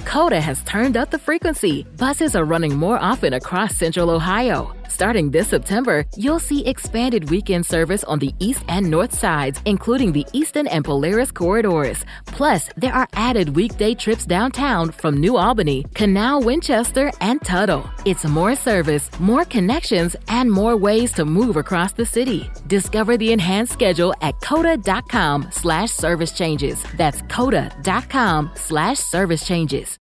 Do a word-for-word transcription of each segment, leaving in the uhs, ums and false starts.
Coda has turned up the frequency. Buses are running more often across Central Ohio. Starting this September, you'll see expanded weekend service on the east and north sides, including the Eastern and Polaris corridors. Plus, there are added weekday trips downtown from New Albany, Canal, Winchester, and Tuttle. It's more service, more connections, and more ways to move across the city. Discover the enhanced schedule at coda.com slash service changes. That's coda.com slash service changes.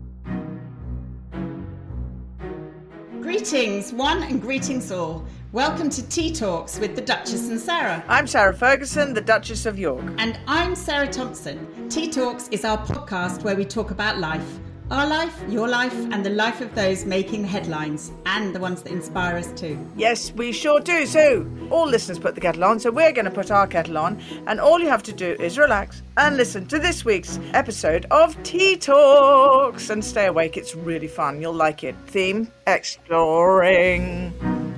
Greetings, one, and greetings all. Welcome to Tea Talks with the Duchess and Sarah. I'm Sarah Ferguson, the Duchess of York. And I'm Sarah Thompson. Tea Talks is our podcast where we talk about life. Our life, your life, and the life of those making the headlines, and the ones that inspire us too. Yes, we sure do. So, all listeners put the kettle on, so we're going to put our kettle on, and all you have to do is relax and listen to this week's episode of Tea Talks. And stay awake, it's really fun. You'll like it. Theme, exploring.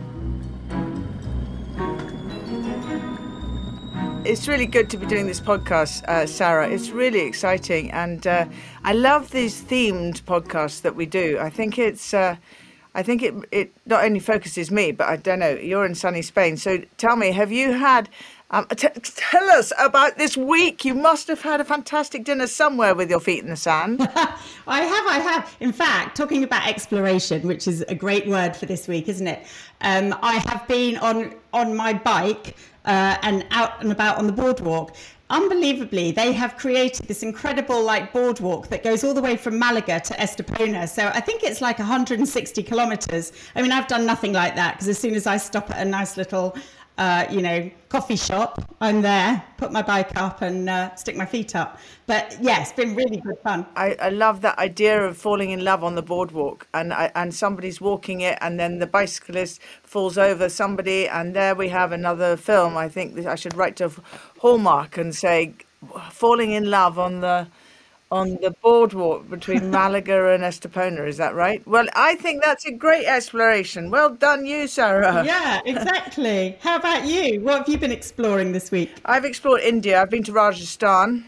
It's really good to be doing this podcast, uh, Sarah. It's really exciting, and uh, I love these themed podcasts that we do. I think it's, uh, I think it it not only focuses me, but I don't know. You're in sunny Spain, so tell me, have you had? Um, t- tell us about this week. You must have had a fantastic dinner somewhere with your feet in the sand. I have, I have. In fact, talking about exploration, which is a great word for this week, isn't it? Um, I have been on on my bike. Uh, and out and about on the boardwalk. Unbelievably, they have created this incredible like boardwalk that goes all the way from Malaga to Estepona. So I think it's like one hundred sixty kilometers. I mean, I've done nothing like that because as soon as I stop at a nice little, uh, you know, coffee shop, I'm there, put my bike up and uh, stick my feet up. But yeah, it's been really good fun. I, I love that idea of falling in love on the boardwalk, and I, and somebody's walking it, and then the bicyclist falls over somebody, and there we have another film. I think that I should write to Hallmark and say, falling in love on the on the boardwalk between Malaga and Estepona. Is that right? Well, I think that's a great exploration. Well done, you, Sarah. Yeah, exactly. How about you? What have you been exploring this week? I've explored India. I've been to Rajasthan.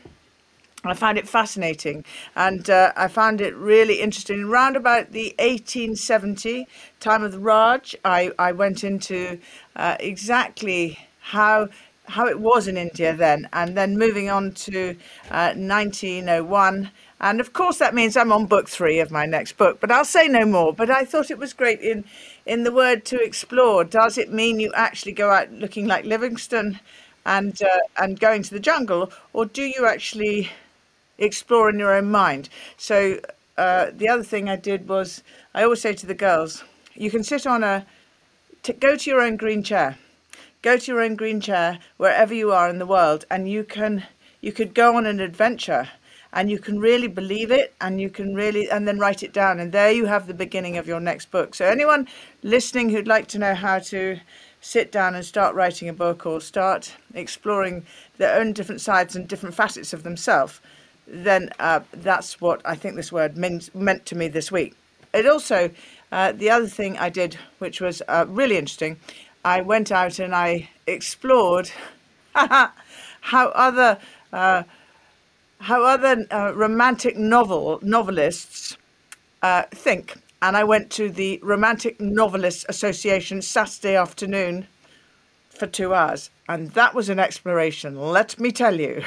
I found it fascinating, and uh, I found it really interesting. Around about the eighteen seventy time of the Raj, I, I went into uh, exactly how how it was in India then, and then moving on to uh, nineteen oh one. And of course that means I'm on book three of my next book, but I'll say no more. But I thought it was great in, in the word to explore. Does it mean you actually go out looking like Livingstone and, uh, and going to the jungle, or do you actually explore in your own mind? So uh, the other thing I did was, I always say to the girls, you can sit on a, t- go to your own green chair. Go to your own green chair wherever you are in the world, and you can you could go on an adventure, and you can really believe it, and you can really and then write it down, and there you have the beginning of your next book. So anyone listening who'd like to know how to sit down and start writing a book or start exploring their own different sides and different facets of themselves, then uh, that's what I think this word meant, meant to me this week. It also, uh, the other thing I did, which was uh, really interesting, I went out and I explored how other uh, how other uh, romantic novel novelists uh, think. And I went to the Romantic Novelists Association Saturday afternoon for two hours. And that was an exploration, let me tell you.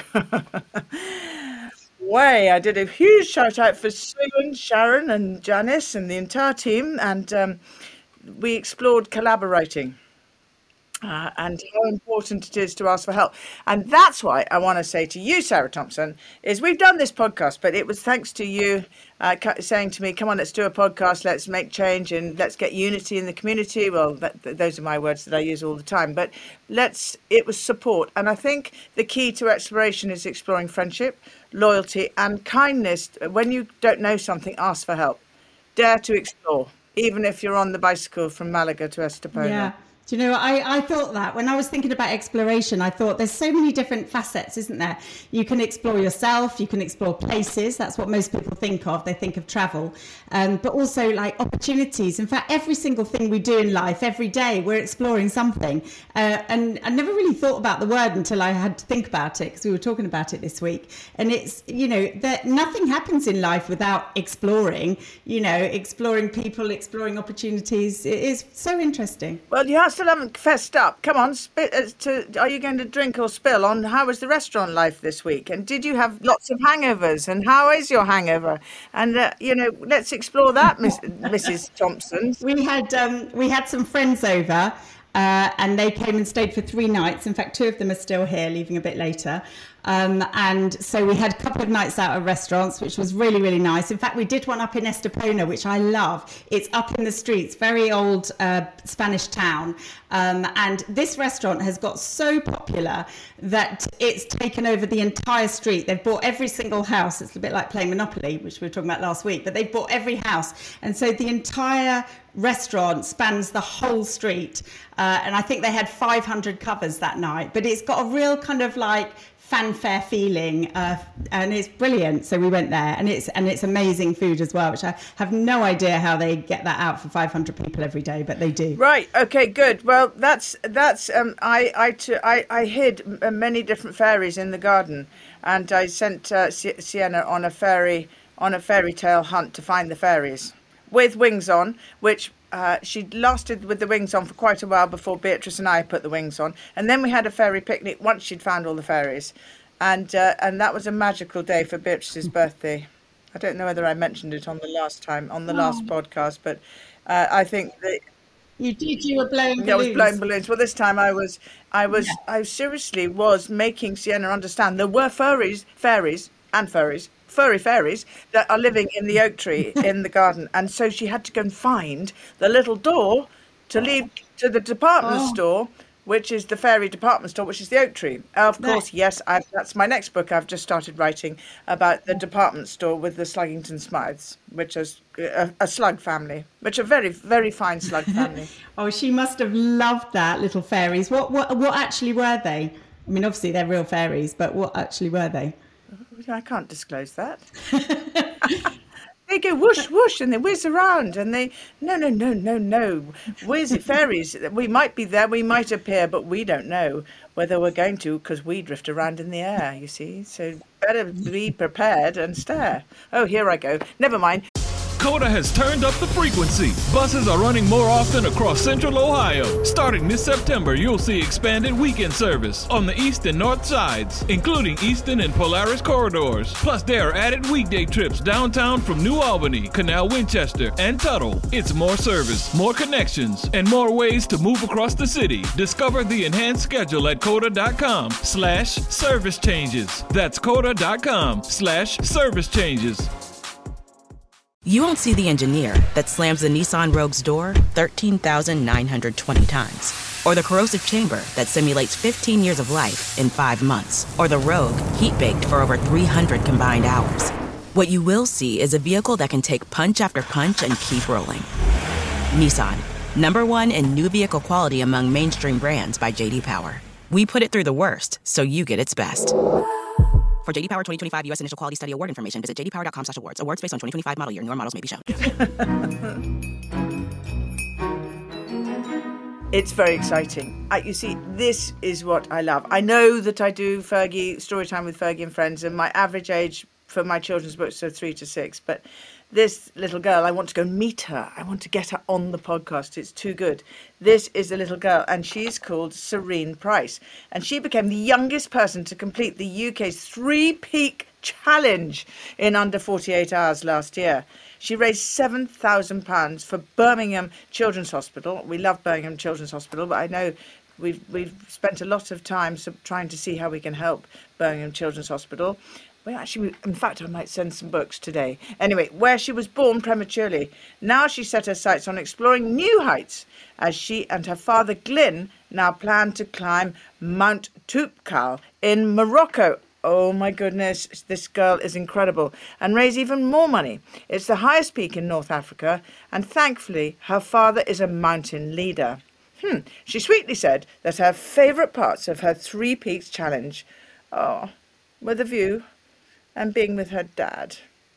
Way, I did a huge shout out for Sue and Sharon and Janice and the entire team. And um, we explored collaborating. Uh, and how important it is to ask for help. And that's why I want to say to you, Sarah Thompson, is we've done this podcast, but it was thanks to you uh, saying to me, come on, let's do a podcast, let's make change and let's get unity in the community. Well, that, those are my words that I use all the time, but let's, it was support. And I think the key to exploration is exploring friendship, loyalty and kindness. When you don't know something, ask for help. Dare to explore, even if you're on the bicycle from Malaga to Estepona. Yeah. Do you know, I, I thought that when I was thinking about exploration, I thought there's so many different facets, isn't there? You can explore yourself, you can explore places. That's what most people think of. They think of travel, um, but also like opportunities. In fact, every single thing we do in life, every day, we're exploring something. Uh, and I never really thought about the word until I had to think about it, because we were talking about it this week. And it's, you know, that nothing happens in life without exploring, you know, exploring people, exploring opportunities. It is so interesting. Well, you still haven't fessed up. Come on, spit, uh, to, are you going to drink or spill on how was the restaurant life this week? And did you have lots of hangovers? And how is your hangover? And, uh, you know, let's explore that, Miss, Missus Thompson. We had, um, we had some friends over. Uh, and they came and stayed for three nights. In fact, two of them are still here, leaving a bit later. Um, and so we had a couple of nights out at restaurants, which was really, really nice. In fact, we did one up in Estepona, which I love. It's up in the streets, very old uh, Spanish town. Um, and this restaurant has got so popular that it's taken over the entire street. They've bought every single house. It's a bit like playing Monopoly, which we were talking about last week, but they've bought every house. And so the entire restaurant spans the whole street. Uh, and I think they had five hundred covers that night. But it's got a real kind of like fanfare feeling, uh, and it's brilliant. So we went there, and it's and it's amazing food as well, which I have no idea how they get that out for five hundred people every day, but they do. Right. Okay. Good. Well, that's that's. Um, I I, t- I I hid many different fairies in the garden, and I sent uh, C- Sienna on a fairy on a fairy tale hunt to find the fairies with wings on, which. Uh, she lasted with the wings on for quite a while before Beatrice and I put the wings on. And then we had a fairy picnic once she'd found all the fairies. And uh, and that was a magical day for Beatrice's birthday. I don't know whether I mentioned it on the last time, on the oh. last podcast, but uh, I think that... You did, you were blowing balloons. Yeah, I was blowing balloons. Well, this time I was, I was, yeah. I seriously was making Sienna understand there were furries, fairies and furries, furry fairies that are living in the oak tree in the garden, and so she had to go and find the little door to lead to the department oh. store, which is the fairy department store, which is the oak tree. Of course, yes, I've, that's my next book. I've just started writing about the department store with the Sluggington Smythes, which is a, a slug family, which are very, very fine slug family. Oh, she must have loved that, little fairies. What, what, what actually were they? I mean, obviously they're real fairies, but what actually were they? I can't disclose that. They go whoosh, whoosh, and they whiz around, and they, no, no, no, no, no. Whiz fairies, we might be there, we might appear, but we don't know whether we're going to, because we drift around in the air, you see. So better be prepared and stare. Oh, here I go. Never mind. COTA has turned up the frequency. Buses are running more often across Central Ohio. Starting this September, you'll see expanded weekend service on the east and north sides, including Eastern and Polaris corridors. Plus, there are added weekday trips downtown from New Albany, Canal Winchester, and Tuttle. It's more service, more connections, and more ways to move across the city. Discover the enhanced schedule at COTA.com slash service changes. That's COTA.com slash service changes. You won't see the engineer that slams the Nissan Rogue's door thirteen thousand nine hundred twenty times. Or the corrosive chamber that simulates fifteen years of life in five months. Or the Rogue heat-baked for over three hundred combined hours. What you will see is a vehicle that can take punch after punch and keep rolling. Nissan, number one in new vehicle quality among mainstream brands by J D Power. We put it through the worst, so you get its best. For J D Power twenty twenty-five U S Initial Quality Study Award information, visit j d power dot com slash awards. Awards based on twenty twenty-five model year. Newer models may be shown. It's very exciting. Uh, you see, this is what I love. I know that I do Fergie, Storytime with Fergie and Friends, and my average age for my children's books are three to six, but this little girl, I want to go meet her. I want to get her on the podcast. It's too good. This is a little girl, and she's called Serene Price. And she became the youngest person to complete the U K's three-peak challenge in under forty-eight hours last year. She raised seven thousand pounds for Birmingham Children's Hospital. We love Birmingham Children's Hospital, but I know we've, we've spent a lot of time trying to see how we can help Birmingham Children's Hospital. Well, actually, in fact, I might send some books today. Anyway, where she was born prematurely. Now she set her sights on exploring new heights as she and her father, Glyn, now plan to climb Mount Toubkal in Morocco. Oh, my goodness, this girl is incredible. And raise even more money. It's the highest peak in North Africa, and thankfully, her father is a mountain leader. Hmm. She sweetly said that her favourite parts of her Three Peaks challenge oh, were the view and being with her dad.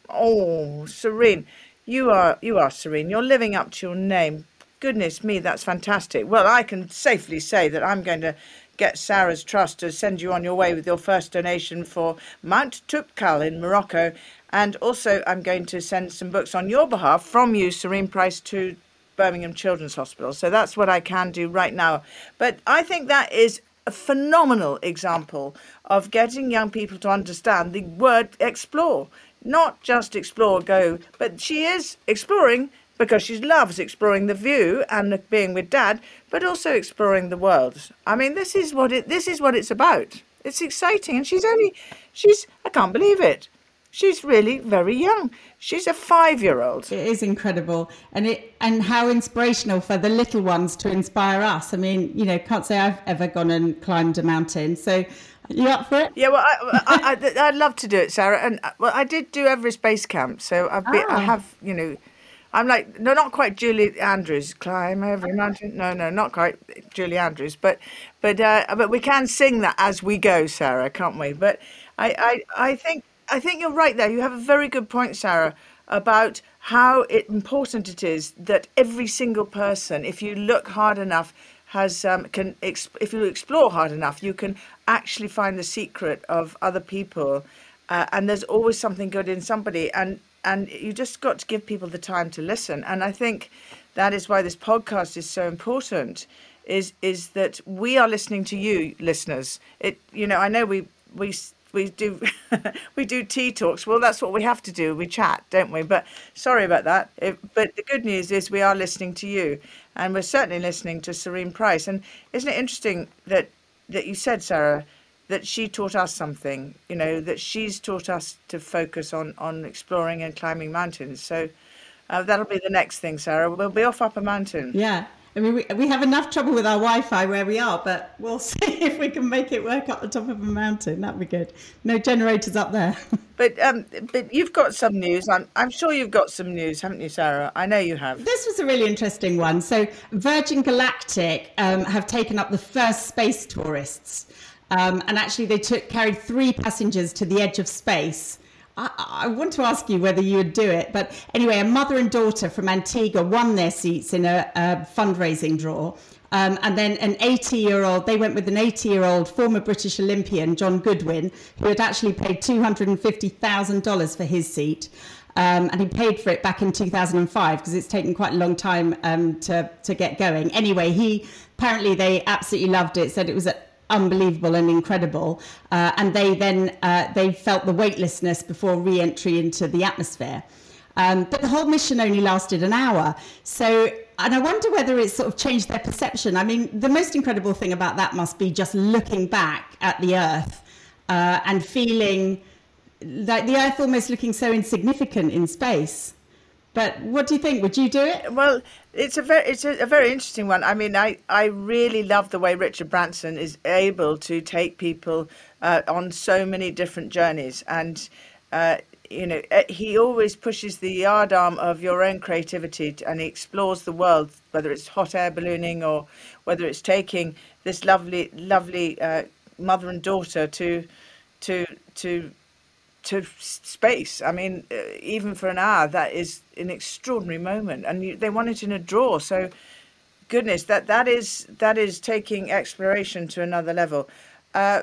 Oh, Serene, you are you are Serene. You're living up to your name. Goodness me, that's fantastic. Well, I can safely say that I'm going to get Sarah's Trust to send you on your way with your first donation for Mount Toubkal in Morocco. And also I'm going to send some books on your behalf from you, Serene Price, to Birmingham Children's Hospital. So that's what I can do right now. But I think that is a phenomenal example of getting young people to understand the word explore. Not just explore, go, but she is exploring because she loves exploring the view and being with Dad, but also exploring the world. I mean, this is what it this is what it's about. It's exciting, and she's only she's I can't believe it. She's really very young. She's a five-year-old. It is incredible, and it and how inspirational for the little ones to inspire us. I mean, you know, can't say I've ever gone and climbed a mountain. So, you up for it? Yeah, well, I, I, I, I'd love to do it, Sarah. And well, I did do Everest Base Camp, so I've been, Ah. I have, you know, I'm like no, not quite Julie Andrews. Climb every mountain. No, no, not quite Julie Andrews, but but uh, but we can sing that as we go, Sarah, can't we? But I I, I think. I think you're right there. You have a very good point, Sarah, about how it, important it is that every single person, if you look hard enough, has um, can exp- if you explore hard enough, you can actually find the secret of other people, uh, and there's always something good in somebody, and and you just got to give people the time to listen. And I think that is why this podcast is so important. Is is that we are listening to you, listeners. It you know I know we we. We do, we do tea talks. Well, that's what we have to do. We chat, don't we? But sorry about that. It, but the good news is we are listening to you, and we're certainly listening to Serene Price. And isn't it interesting that that you said, Sarah, that she taught us something? You know, that she's taught us to focus on on exploring and climbing mountains. So uh, that'll be the next thing, Sarah. We'll be off up a mountain. Yeah. I mean, we, we have enough trouble with our Wi-Fi where we are, but we'll see if we can make it work up the top of a mountain. That'd be good. No generators up there. But um, but you've got some news. I'm I'm sure you've got some news, haven't you, Sarah? I know you have. This was a really interesting one. So Virgin Galactic um, have taken up the first space tourists. Um, and actually they took carried three passengers to the edge of space. I, I want to ask you whether you would do it. But anyway, a mother and daughter from Antigua won their seats in a, a fundraising draw. Um, and then an eighty-year-old, they went with an eighty-year-old former British Olympian, John Goodwin, who had actually paid two hundred fifty thousand dollars for his seat. Um, and he paid for it back in two thousand five because it's taken quite a long time um, to, to get going. Anyway, he apparently they absolutely loved it, said it was a unbelievable and incredible, uh, and they then uh, they felt the weightlessness before re-entry into the atmosphere. Um, but the whole mission only lasted an hour. So, and I wonder whether it's sort of changed their perception. I mean, the most incredible thing about that must be just looking back at the Earth uh, and feeling like the Earth almost looking so insignificant in space. But what do you think? Would you do it? Well, it's a very it's a, a very interesting one. I mean, I, I really love the way Richard Branson is able to take people uh, on so many different journeys, and uh, you know he always pushes the yardarm of your own creativity, and he explores the world, whether it's hot air ballooning or whether it's taking this lovely lovely uh, mother and daughter to to to. to space. I mean, uh, even for an hour, that is an extraordinary moment, and you, they won it in a draw. So, goodness, that that is that is taking exploration to another level. Uh,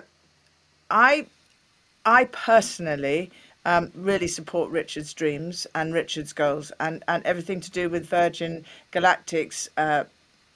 I, I personally um, really support Richard's dreams and Richard's goals, and and everything to do with Virgin Galactic's Uh,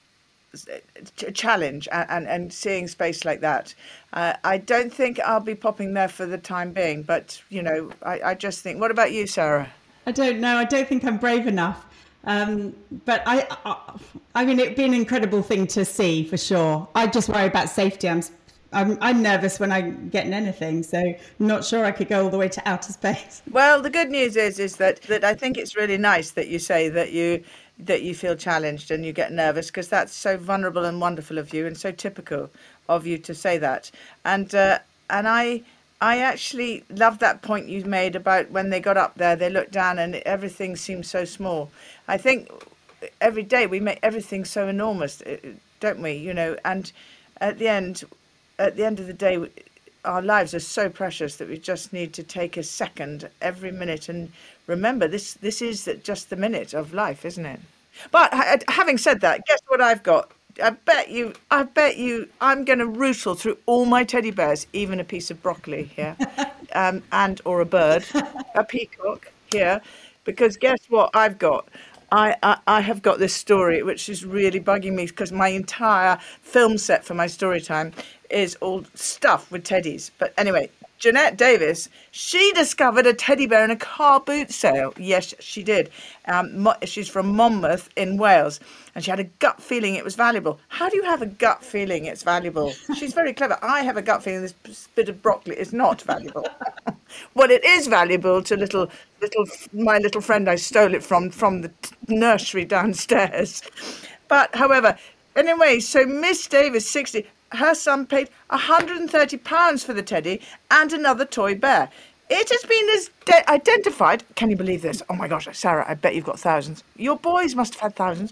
challenge and, and, and seeing space like that. Uh, I don't think I'll be popping there for the time being, but, you know, I, I just think, what about you, Sarah? I don't know. I don't think I'm brave enough. Um, but I, I, I mean, it'd be an incredible thing to see for sure. I just worry about safety. I'm, I'm, I'm nervous when I get in anything, so I'm not sure I could go all the way to outer space. Well, the good news is, is that, that I think it's really nice that you say that you, that you feel challenged and you get nervous, because that's so vulnerable and wonderful of you and so typical of you to say that. And uh, and I I actually love that point you made about when they got up there, they looked down and everything seemed so small. I think every day we make everything so enormous. don't we? You know, and at the end, at the end of the day, our lives are so precious that we just need to take a second every minute and remember this. This is just the minute of life, isn't it? But having said that, guess what I've got? I bet you, I bet you, I'm going to rootle through all my teddy bears, even a piece of broccoli here, um, and or a bird, a peacock here, because guess what I've got? I, I, I have got this story which is really bugging me because my entire film set for my story time is all stuffed with teddies. But anyway, Jeanette Davis, she discovered a teddy bear in a car boot sale. Yes, she did. Um, she's from Monmouth in Wales, and she had a gut feeling it was valuable. How do you have a gut feeling it's valuable? She's very clever. I have a gut feeling this bit of broccoli is not valuable. Well, it is valuable to little, little my little friend I stole it from, from the nursery downstairs. But, however, anyway, so Miss Davis, sixty... her son paid one hundred thirty pounds for the teddy and another toy bear. It has been as de- identified. Can you believe this? Oh my gosh, Sarah, I bet you've got thousands. Your boys must have had thousands.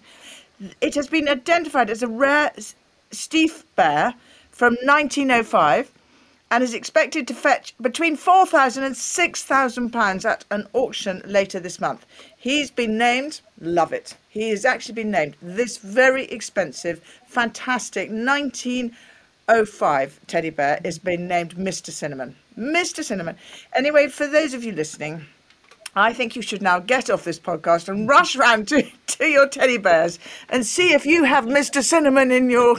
It has been identified as a rare Steiff bear from nineteen oh five and is expected to fetch between four thousand and six thousand pounds at an auction later this month. He's been named, love it. He has actually been named this very expensive, fantastic nineteen oh five teddy bear is being named Mister Cinnamon. Mister Cinnamon. Anyway, for those of you listening, I think you should now get off this podcast and rush round to, to your teddy bears and see if you have Mister Cinnamon in your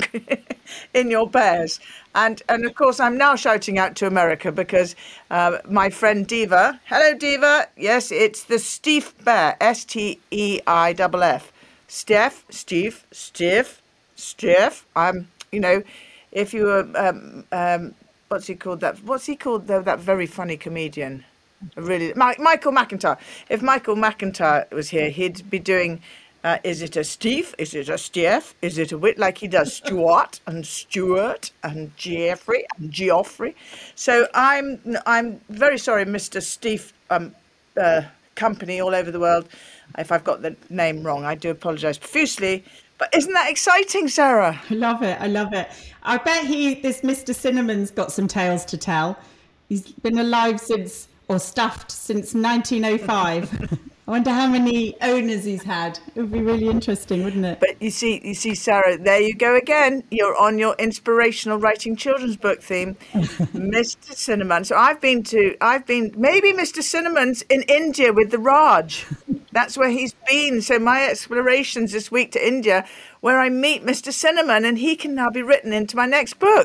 in your bears. And and of course, I'm now shouting out to America because uh, my friend Diva, hello Diva, yes, it's the Steiff bear, S T E I F F. Steph, Steve, Steve, Steph. Um, you know, if you were, um, um, what's he called? That what's he called? Though that very funny comedian. Really, My, Michael McIntyre. If Michael McIntyre was here, he'd be doing. Uh, is it a Steve? Is it a Steph? Is it a Wit? Like he does Stuart and Stuart and Jeffrey and Geoffrey. So I'm I'm very sorry, Mister Steve um, uh, Company all over the world. If I've got the name wrong, I do apologise profusely. But isn't that exciting, Sarah? I love it. I love it. I bet he, this Mister Cinnamon's got some tales to tell. He's been alive since, or stuffed since nineteen oh five. I wonder how many owners he's had. It would be really interesting, wouldn't it? But you see, you see, Sarah, there you go again. You're on your inspirational writing children's book theme, Mister Cinnamon. So I've been to, I've been, maybe Mister Cinnamon's in India with the Raj. That's where he's been. So my explorations this week to India, where I meet Mister Cinnamon, and he can now be written into my next book.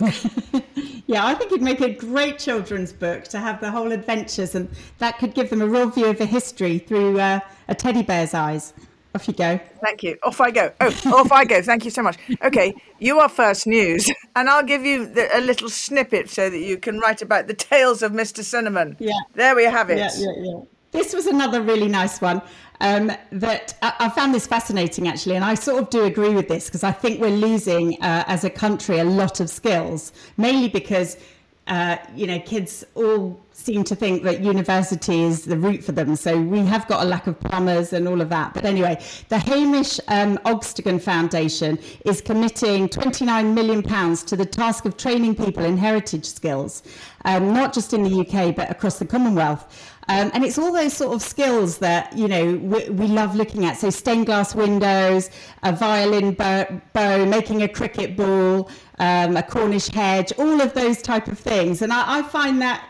Yeah, I think it'd make a great children's book to have the whole adventures, and that could give them a real view of the history through uh, a teddy bear's eyes. Off you go. Thank you. Off I go. Oh, off I go. Thank you so much. Okay, you are first news, and I'll give you the, a little snippet so that you can write about the tales of Mister Cinnamon. Yeah. There we have it. Yeah, yeah, yeah. This was another really nice one um, that I, I found this fascinating, actually. And I sort of do agree with this because I think we're losing uh, as a country a lot of skills, mainly because, uh, you know, kids all seem to think that university is the route for them. So we have got a lack of plumbers and all of that. But anyway, the Hamish um, Ogstigan Foundation is committing twenty-nine million pounds to the task of training people in heritage skills, um, not just in the U K, but across the Commonwealth. Um, and it's all those sort of skills that, you know, we, we love looking at. So stained glass windows, a violin bow, bow making a cricket ball, um, a Cornish hedge, all of those type of things. And I, I find that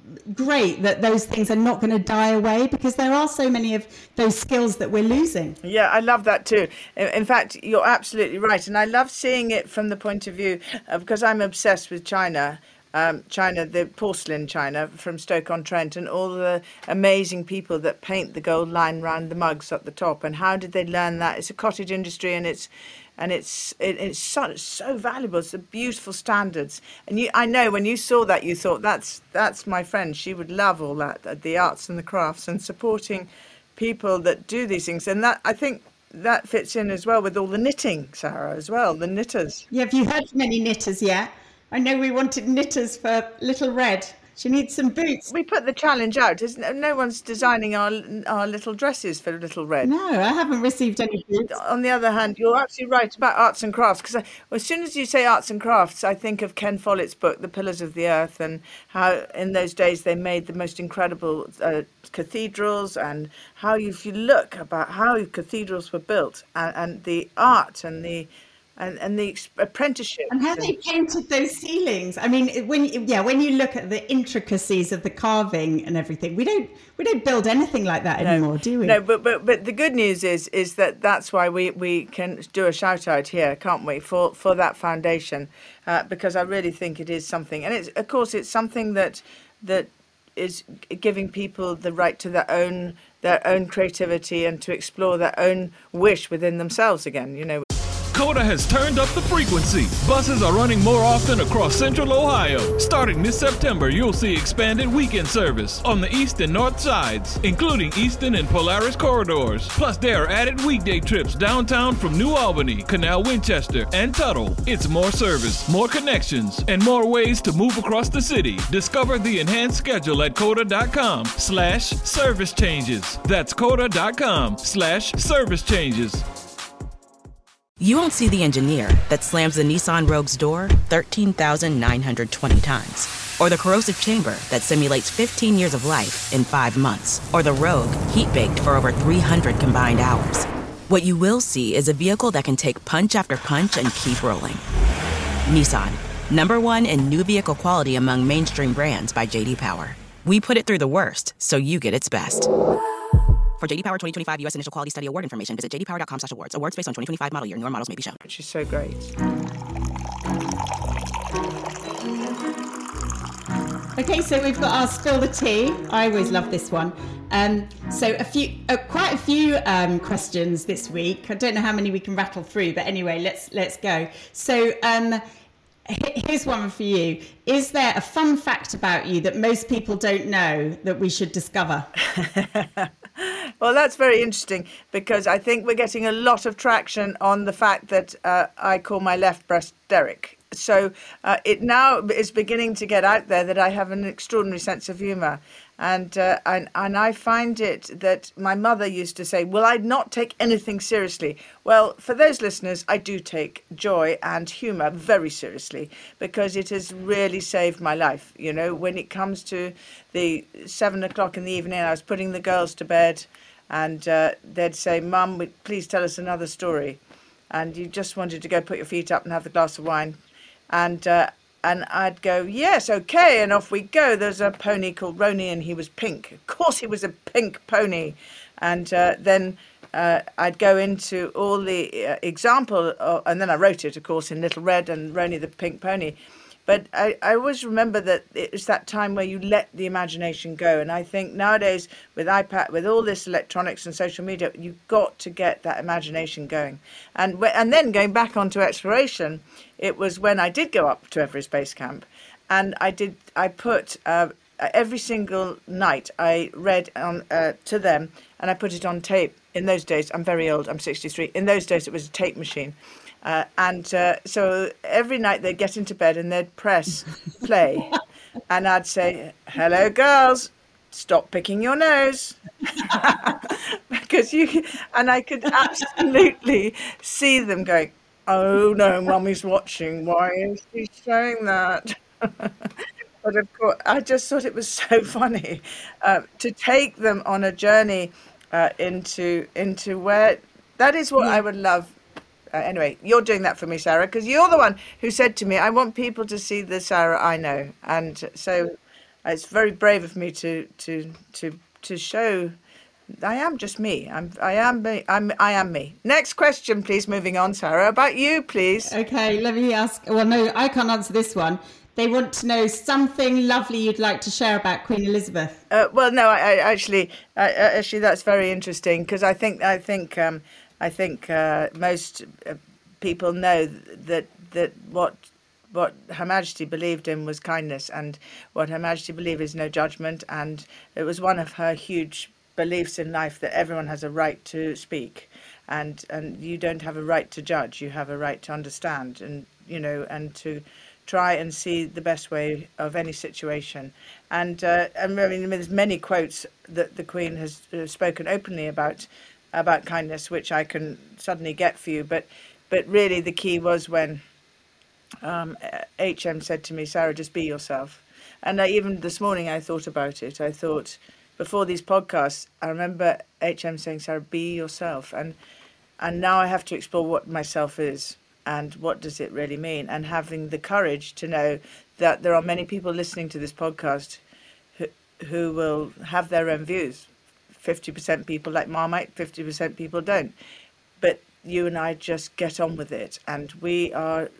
great that those things are not going to die away, because there are so many of those skills that we're losing. Yeah, I love that too. In, in fact, you're absolutely right. And I love seeing it from the point of view, uh, because I'm obsessed with China. Um, China, the porcelain China from Stoke-on-Trent, and all the amazing people that paint the gold line round the mugs at the top. And how did they learn that? It's a cottage industry, and it's and it's it, it's so, so valuable. It's the beautiful standards. And you, I know when you saw that, you thought, that's that's my friend. She would love all that, the arts and the crafts, and supporting people that do these things. And that, I think, that fits in as well with all the knitting, Sarah, as well, the knitters. Yeah, have you heard from any knitters yet? I know we wanted knitters for Little Red. She needs some boots. We put the challenge out. Isn't, no one's designing our our little dresses for Little Red. No, I haven't received any boots. On the other hand, you're absolutely right about arts and crafts, because as soon as you say arts and crafts, I think of Ken Follett's book, The Pillars of the Earth, and how in those days they made the most incredible uh, cathedrals, and how if you look about how cathedrals were built, and, and the art and the And, and the apprenticeship. And how they painted those ceilings. I mean, when yeah, when you look at the intricacies of the carving and everything, we don't we don't build anything like that anymore, no, do we? No, but but but the good news is is that that's why we, we can do a shout out here, can't we, for for that foundation, uh, because I really think it is something, and it's of course it's something that that is giving people the right to their own their own creativity and to explore their own wish within themselves again, you know. COTA has turned up the frequency. Buses are running more often across Central Ohio. Starting this September, you'll see expanded weekend service on the east and north sides, including Easton and Polaris corridors. Plus, there are added weekday trips downtown from New Albany, Canal Winchester, and Tuttle. It's more service, more connections, and more ways to move across the city. Discover the enhanced schedule at COTA.com slash service changes. That's COTA.com slash service changes. You won't see the engineer that slams the Nissan Rogue's door thirteen thousand nine hundred twenty times. Or the corrosive chamber that simulates fifteen years of life in five months. Or the Rogue heat-baked for over three hundred combined hours. What you will see is a vehicle that can take punch after punch and keep rolling. Nissan, number one in new vehicle quality among mainstream brands by J D Power. We put it through the worst, so you get its best. For J D Power twenty twenty-five U S Initial Quality Study Award information, visit j d power dot com slash awards. Awards based on twenty twenty-five model year. Newer models may be shown. Which is so great. Okay, so we've got our Spill the Tea. I always love this one. Um, so a few, uh, quite a few um, questions this week. I don't know how many we can rattle through, but anyway, let's let's go. So um, here's one for you. Is there a fun fact about you that most people don't know that we should discover? Well, that's very interesting, because I think we're getting a lot of traction on the fact that uh, I call my left breast Derek. So uh, it now is beginning to get out there that I have an extraordinary sense of humour. And, uh, and and I find it that my mother used to say, will I not take anything seriously? Well, for those listeners, I do take joy and humour very seriously, because it has really saved my life. You know, when it comes to the seven o'clock in the evening, I was putting the girls to bed, and uh, they'd say, Mum, please tell us another story. And you just wanted to go put your feet up and have the glass of wine. And uh, and I'd go, yes, okay, and off we go. There's a pony called Roni, and he was pink. Of course he was a pink pony. And uh, then uh, I'd go into all the uh, example, of, and then I wrote it, of course, in Little Red and Roni the pink pony. But I, I always remember that it's that time where you let the imagination go. And I think nowadays with iPad, with all this electronics and social media, you've got to get that imagination going. And and then going back onto exploration, it was when I did go up to Everest Base Camp, and I did I put uh, every single night I read on uh, to them, and I put it on tape. In those days, I'm very old. I'm sixty-three. In those days, it was a tape machine. Uh, and uh, so every night they'd get into bed and they'd press play, and I'd say, hello, girls, stop picking your nose. Because you, and I could absolutely see them going, oh no, Mummy's watching. Why is she saying that? But of course, I just thought it was so funny uh, to take them on a journey uh, into into where, that is what I would love. Uh, anyway, you're doing that for me, Sarah, because you're the one who said to me, I want people to see the Sarah I know. And so it's very brave of me to to to to show I am just me. I'm I am me. I'm I am me. Next question, please. Moving on, Sarah. About you, please. Okay, let me ask. Well, no, I can't answer this one. They want to know something lovely you'd like to share about Queen Elizabeth. Uh, well, no, I, I actually, I, actually, that's very interesting, because I think I think. Um, I think uh, most uh, people know that that what what Her Majesty believed in was kindness, and what Her Majesty believed is no judgment, and it was one of her huge beliefs in life that everyone has a right to speak, and and you don't have a right to judge, you have a right to understand, and you know, and to try and see the best way of any situation. And uh, and I mean, there's many quotes that the Queen has uh, spoken openly about about kindness, which I can suddenly get for you. But but really, the key was when um, H M said to me, "Sarah, just be yourself." And I, even this morning, I thought about it. I thought before these podcasts, I remember H M saying, "Sarah, be yourself." And and now I have to explore what myself is. And what does it really mean? And having the courage to know that there are many people listening to this podcast who, who will have their own views. fifty percent people like Marmite, fifty percent people don't. But you and I just get on with it. And we are,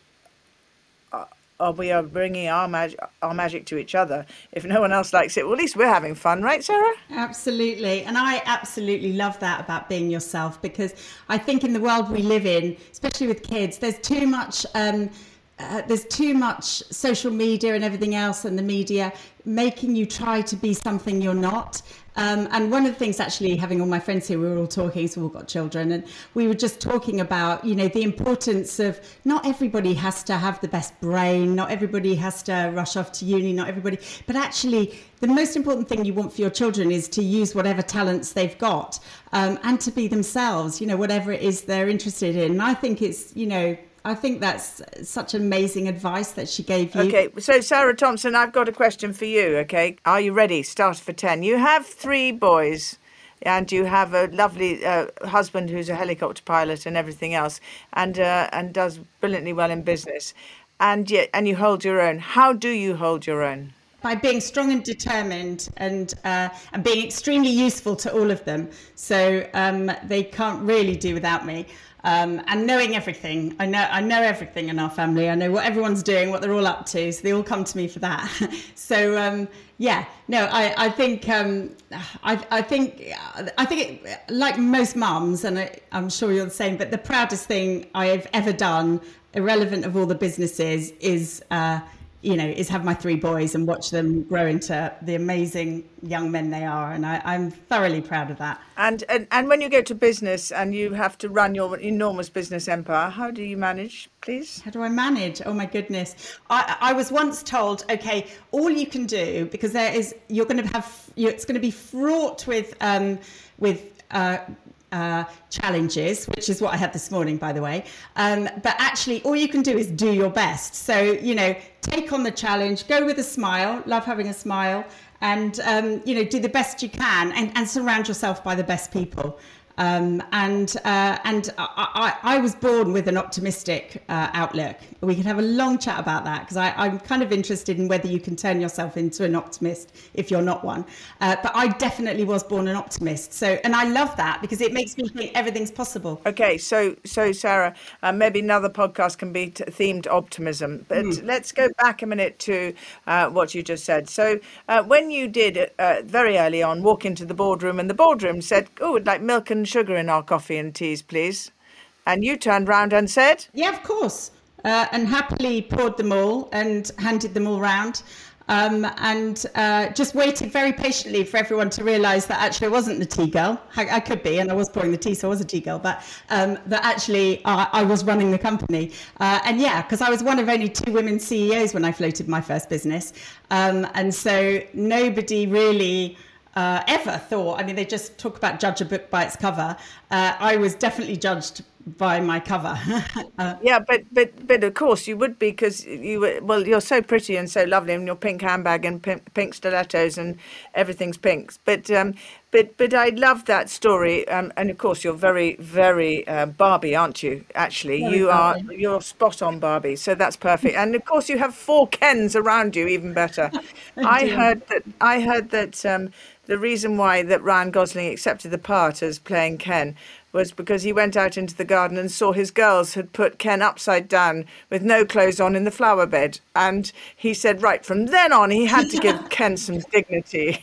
uh, we are bringing our, mag- our magic to each other. If no one else likes it, well, at least we're having fun, right, Sarah? Absolutely. And I absolutely love that about being yourself, because I think in the world we live in, especially with kids, there's too much um, uh, there's too much social media and everything else, and the media making you try to be something you're not. Um, and one of the things, actually, having all my friends here, we were all talking, so we've all got children, and we were just talking about, you know, the importance of not everybody has to have the best brain, not everybody has to rush off to uni, not everybody, but actually the most important thing you want for your children is to use whatever talents they've got, um, and to be themselves, you know, whatever it is they're interested in. And I think it's, you know, I think that's such amazing advice that she gave you. Okay, so Sarah Thompson, I've got a question for you, okay? Are you ready? Start for ten. You have three boys and you have a lovely uh, husband who's a helicopter pilot and everything else, and uh, and does brilliantly well in business. And yet, and you hold your own. How do you hold your own? By being strong and determined, and uh, and being extremely useful to all of them. So um, they can't really do without me. Um, and knowing everything, I know I know everything in our family. I know what everyone's doing, what they're all up to. So they all come to me for that. so um, yeah, no, I I think um, I I think I think it, like most mums, and I, I'm sure you're the same. But the proudest thing I've ever done, irrelevant of all the businesses, is. Uh, you know, is have my three boys and watch them grow into the amazing young men they are. And I, I'm thoroughly proud of that. And, and and when you go to business and you have to run your enormous business empire, how do you manage, please? How do I manage? Oh, my goodness. I, I was once told, OK, all you can do, because there is, you're going to have, it's going to be fraught with, um, with, uh, Uh, challenges, which is what I had this morning, by the way. Um, but actually, all you can do is do your best. So, you know, take on the challenge, go with a smile, love having a smile, and, um, you know, do the best you can, and, and surround yourself by the best people. Um, and uh, and I, I, I was born with an optimistic uh, outlook. We could have a long chat about that, because I'm kind of interested in whether you can turn yourself into an optimist if you're not one. Uh, but I definitely was born an optimist. So, and I love that, because it makes me think everything's possible. Okay, so so Sarah, uh, maybe another podcast can be t- themed optimism. But mm. let's go back a minute to uh, what you just said. So uh, when you did uh, very early on walk into the boardroom, and the boardroom said, "Oh, we'd like milk and sugar in our coffee and teas, please," and you turned round and said, "Yeah, of course," uh, and happily poured them all and handed them all round, um, and uh, just waited very patiently for everyone to realise that actually I wasn't the tea girl. I, I could be, and I was pouring the tea, so I was a tea girl, but um, that actually uh, I was running the company. Uh, and yeah, because I was one of only two women C E Os when I floated my first business, um, and so nobody really Uh, ever thought, I mean, they just talk about judge a book by its cover. Uh, I was definitely judged by my cover. uh, yeah, but, but but of course you would be, because you were, well, you're so pretty and so lovely, and your pink handbag and pink, pink stilettos and everything's pink. But um, but but I love that story, um, and of course you're very very uh, Barbie, aren't you? Actually, very you Barbie. are you're spot on Barbie, so that's perfect. And of course you have four Kens around you, even better. I, I heard that I heard that. Um, The reason why that Ryan Gosling accepted the part as playing Ken was because he went out into the garden and saw his girls had put Ken upside down with no clothes on in the flower bed. And he said, right, from then on, he had to give Ken some dignity.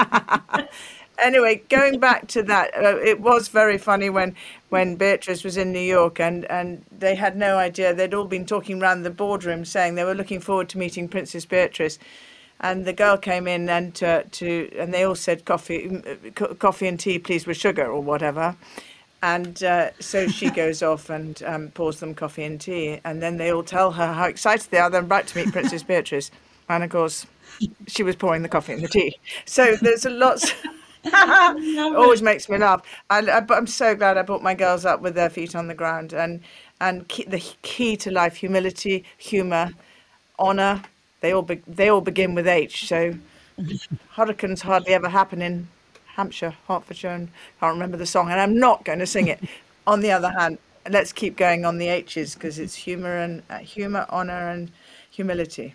Anyway, going back to that, uh, it was very funny when, when Beatrice was in New York, and, and they had no idea. They'd all been talking around the boardroom saying they were looking forward to meeting Princess Beatrice. And the girl came in and uh, to and they all said coffee, co- coffee and tea, please, with sugar or whatever. And uh, so she goes off and um, pours them coffee and tea. And then they all tell her how excited they are. They're about to meet Princess Beatrice. And of course, she was pouring the coffee and the tea. So there's a lot. It always makes me laugh. And I, I'm so glad I brought my girls up with their feet on the ground. And, and key, the key to life, humility, humour, honour, they all, be, they all begin with H. So hurricanes hardly ever happen in Hampshire, Hertfordshire, and can't remember the song, and I'm not going to sing it. On the other hand, let's keep going on the H's because it's humour and uh, humour, honour, and humility.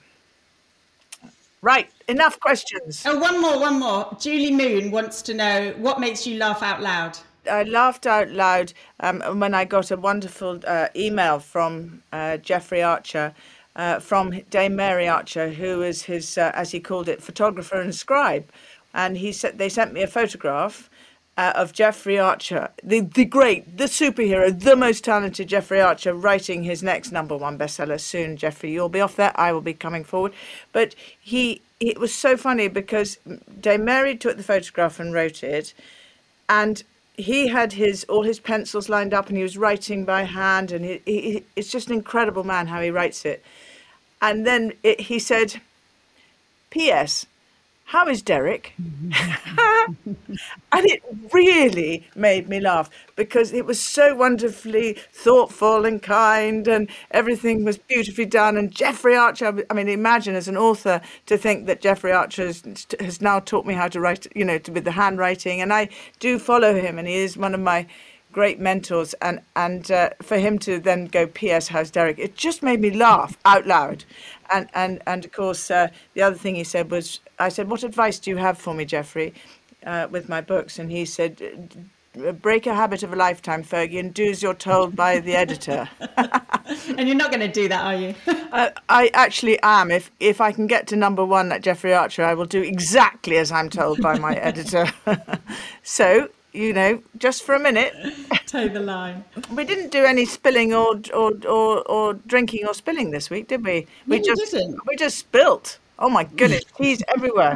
Right, enough questions. Oh, one more, one more. Julie Moon wants to know what makes you laugh out loud. I laughed out loud um, when I got a wonderful uh, email from uh, Jeffrey Archer, uh, from Dame Mary Archer, who is his, uh, as he called it, photographer and scribe. And he said they sent me a photograph uh, of Jeffrey Archer, the, the great, the superhero, the most talented Jeffrey Archer, writing his next number one bestseller soon. Jeffrey, you'll be off there. I will be coming forward. But he, it was so funny because Dame Mary took the photograph and wrote it, and he had his all his pencils lined up, and he was writing by hand, and he, he, it's just an incredible man how he writes it. And then it, he said, P S how is Derek? And it really made me laugh because it was so wonderfully thoughtful and kind, and everything was beautifully done. And Jeffrey Archer, I mean, imagine as an author to think that Jeffrey Archer has, has now taught me how to write, you know, to, with the handwriting. And I do follow him, and he is one of my great mentors. And, and uh, for him to then go, P S how's Derek? It just made me laugh out loud. And, and, and of course, uh, the other thing he said was, I said, what advice do you have for me, Jeffrey, uh, with my books? And he said, break a habit of a lifetime, Fergie, and do as you're told by the editor. And you're not going to do that, are you? uh, I actually am. If if I can get to number one at Jeffrey Archer, I will do exactly as I'm told by my editor. So, you know, just for a minute. Toe the line. We didn't do any spilling or or or, or drinking or spilling this week, did we? We No, we just didn't. we just spilt. Oh my goodness, teas everywhere.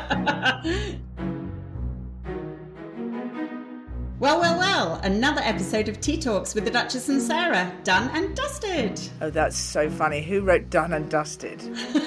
Well, well, well, another episode of Tea Talks with the Duchess and Sarah, done and dusted. Oh, that's so funny. Who wrote done and dusted?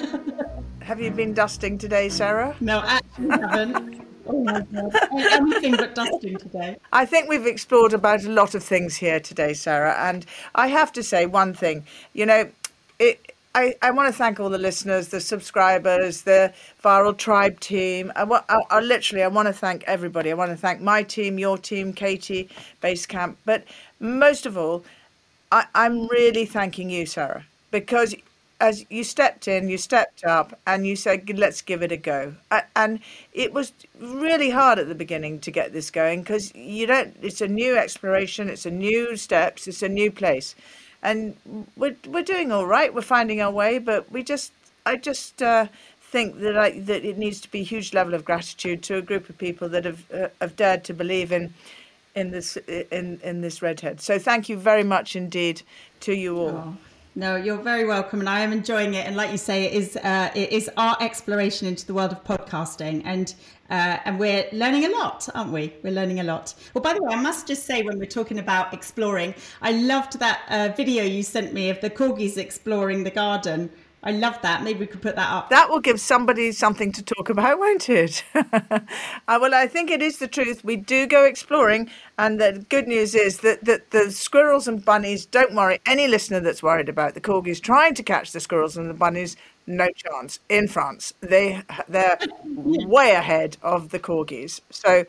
Have you been dusting today, Sarah? No, I actually haven't. Oh my God, anything but dusting today. I think we've explored about a lot of things here today, Sarah. And I have to say one thing, you know, it, I, I want to thank all the listeners, the subscribers, the Viral Tribe team. I, wa- I, I literally, I want to thank everybody. I want to thank my team, your team, Katie, Basecamp. But most of all, I, I'm really thanking you, Sarah, because as you stepped in, you stepped up and you said, let's give it a go. And it was really hard at the beginning to get this going because you don't, it's a new exploration, it's a new steps, it's a new place. And we're we're doing all right. We're finding our way, but we just, I just uh, think that I, that it needs to be a huge level of gratitude to a group of people that have uh, have dared to believe in in this in in this redhead. So thank you very much indeed to you all. Oh. No, you're very welcome, and I am enjoying it. And like you say, it is uh, it is our exploration into the world of podcasting, and uh, and we're learning a lot, aren't we? We're learning a lot. Well, by the way, I must just say, when we're talking about exploring, I loved that uh, video you sent me of the corgis exploring the garden. I love that. Maybe we could put that up. That will give somebody something to talk about, won't it? uh, well, I think it is the truth. We do go exploring. And the good news is that, that the squirrels and bunnies, don't worry. Any listener that's worried about the corgis trying to catch the squirrels and the bunnies, no chance. In France, they, they're way ahead of the corgis. So,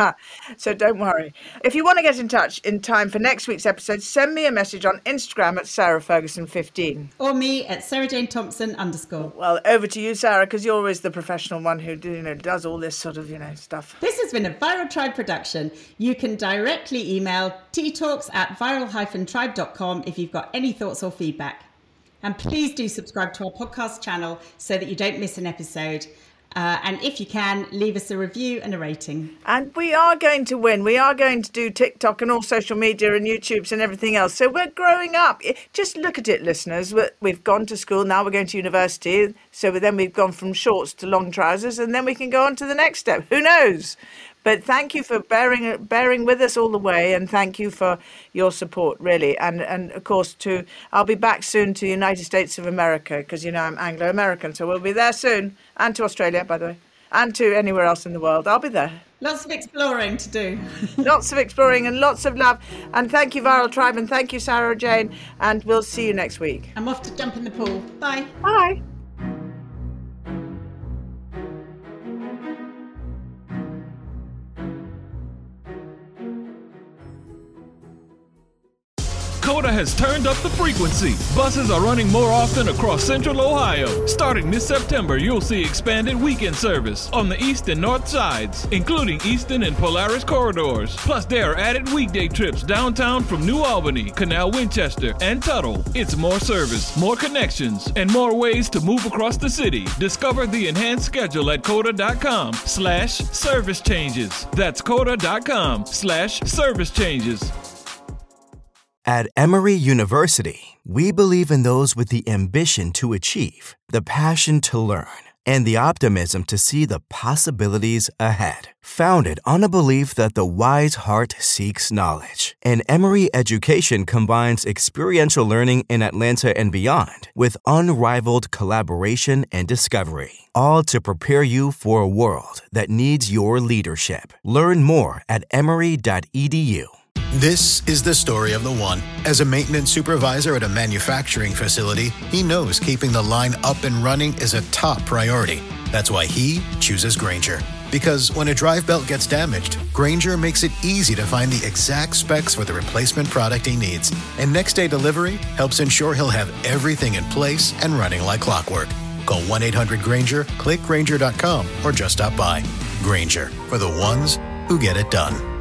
so don't worry. If you want to get in touch in time for next week's episode, send me a message on Instagram at Sarah Ferguson fifteen. Or me at Sarah Jane Thompson underscore. Well, over to you, Sarah, because you're always the professional one who you know does all this sort of you know stuff. This has been a Viral Tribe production. You can directly email teatalks at viral tribe dot com if you've got any thoughts or feedback. And please do subscribe to our podcast channel so that you don't miss an episode. Uh, and if you can, leave us a review and a rating. And we are going to win. We are going to do TikTok and all social media and YouTubes and everything else. So we're growing up. Just look at it, listeners. We've gone to school. Now we're going to university. So then we've gone from shorts to long trousers. And then we can go on to the next step. Who knows? But thank you for bearing bearing with us all the way, and thank you for your support, really. And and of course, to I'll be back soon to the United States of America, because you know I'm Anglo-American, so we'll be there soon, and to Australia, by the way, and to anywhere else in the world. I'll be there. Lots of exploring to do. Lots of exploring and lots of love. And thank you, Viral Tribe, and thank you, Sarah Jane. And we'll see you next week. I'm off to jump in the pool. Bye. Bye. COTA has turned up the frequency. Buses are running more often across Central Ohio. Starting this September, you'll see expanded weekend service on the east and north sides, including Easton and Polaris corridors. Plus, there are added weekday trips downtown from New Albany, Canal Winchester, and Tuttle. It's more service, more connections, and more ways to move across the city. Discover the enhanced schedule at COTA.com slash service changes. That's COTA.com slash service changes. At Emory University, we believe in those with the ambition to achieve, the passion to learn, and the optimism to see the possibilities ahead. Founded on a belief that the wise heart seeks knowledge, and Emory education combines experiential learning in Atlanta and beyond with unrivaled collaboration and discovery, all to prepare you for a world that needs your leadership. Learn more at emory dot e d u. This is the story of the one. As a maintenance supervisor at a manufacturing facility, he knows keeping the line up and running is a top priority. That's why he chooses Grainger. Because when a drive belt gets damaged, Grainger makes it easy to find the exact specs for the replacement product he needs. And next day delivery helps ensure he'll have everything in place and running like clockwork. Call one eight hundred Grainger, click Grainger dot com, or just stop by. Grainger, for the ones who get it done.